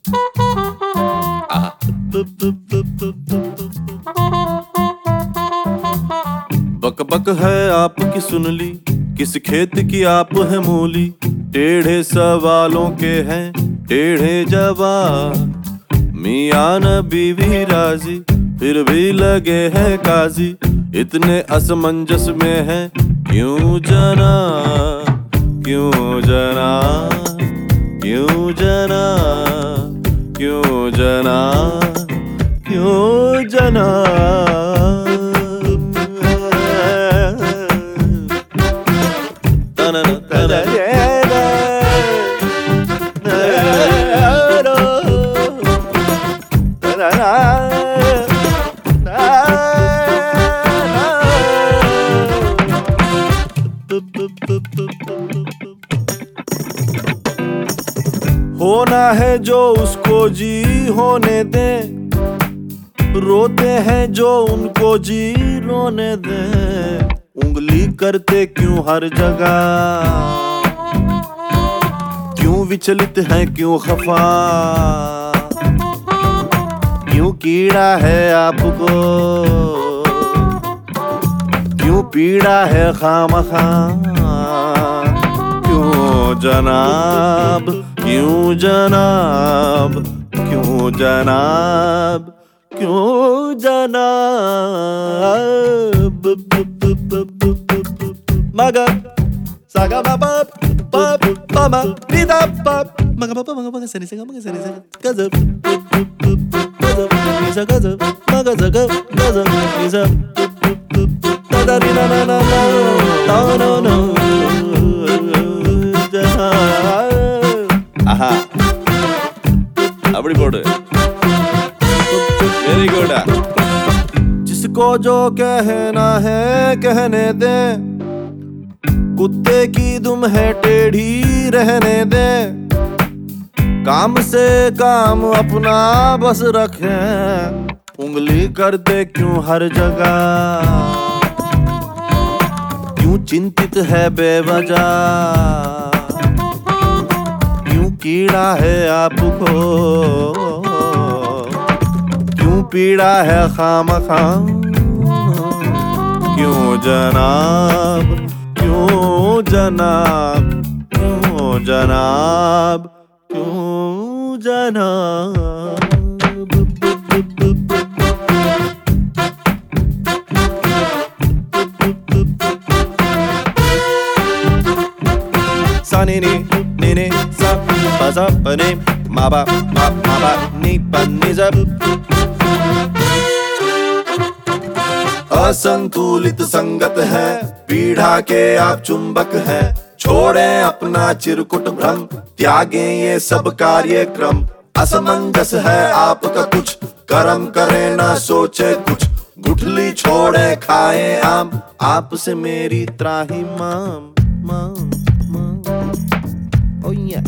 बक बक है आपकी सुन ली, किस खेत की आप है मूली। टेढ़े सवालों के हैं टेढ़े जवाब। मियां न बीवी राजी फिर भी लगे हैं काजी। इतने असमंजस में है क्यों जना, क्यों जना, क्यों जना, क्यों जना, क्यों जना। होना है जो उसको जी होने दे, रोते हैं जो उनको जी रोने दे। उंगली करते क्यों हर जगह, क्यों विचलित है क्यों खफा। क्यों कीड़ा है आपको, क्यों पीड़ा है खामखा। क्यों जनाब, क्यों जनाब, क्यों जनाब, क्यों जनाब। मगा saga baba bab mama vida bab maga baba maga sani saga gaza gaza gaza maga zaga gaza gaza da da na na na no no no aha apdi podu very good। जिसको जो कहना है कहने दे, कुत्ते की दुम है टेढ़ी रहने दे। काम से काम अपना बस रखे, उंगली करते क्यों हर जगह। क्यों चिंतित है बेवजह, क्यों कीड़ा है आपको, क्यों पीड़ा है खामखा। क्यों जनाब, क्यों जनाब, क्यों जनाब, क्यों जनाब। सा नी नी नी सा पा सा पा नी मा बा नी पा नी सा। असंतुलित संगत है पीढ़ा के आप चुंबक हैं। छोड़ें अपना चिरकुट भ्रम, त्यागें ये सब कार्यक्रम। असमंजस है आपका कुछ, कर्म करे ना सोचे कुछ। गुठली छोड़े खाए आम, आपसे मेरी त्राही माम माम माम। Oh yeah।